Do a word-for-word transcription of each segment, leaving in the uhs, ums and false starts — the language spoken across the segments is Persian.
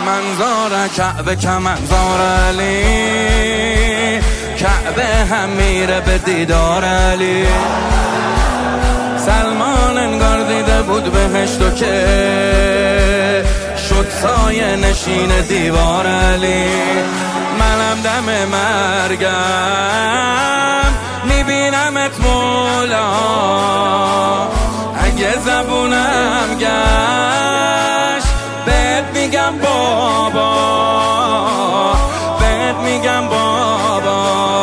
منظار کعبه که منظار علی، کعبه هم میره به دیدار علی. سلمان انگار دیده بود بهشتو که شد سایه نشین دیوار علی. منم دم مرگم میبینمت مولا، اگه زبونم گشت بهت میگم بابا، بهت میگم بابا،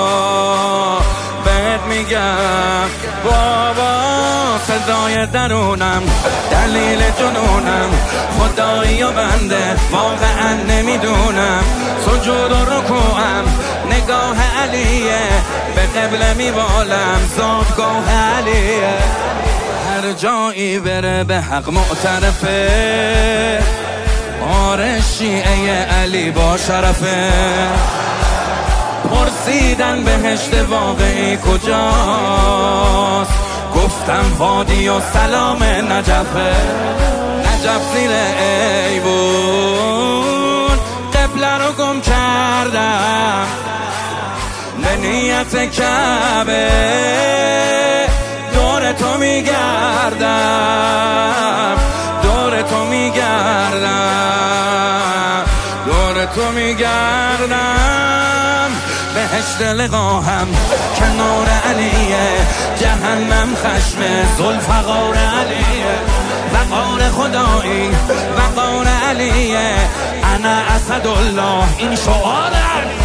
بهت میگم بابا. صدای درونم دلیل جنونم، خدایی و بنده واقعا نمیدونم. سجود و رکوعم نگاه علیه، به قبله میبالم زادگاه علیه. هر جایی بره به حق معترفه، آره شیعه علی با شرفه. پرسیدن بهشت واقعی کجاست، گفتم وادی و سلام نجفه. نجف زیر ایوون قبله رو گم کردم، به نیت کعبه دور تو میگردم، دور تو میگردم، دور تو میگردم. بهشت لقاهم کنار علیه، جهنم خشم ذوالفقار علیه. وقار خدایی وقار علیه، انا اسدالله این شعار علیه.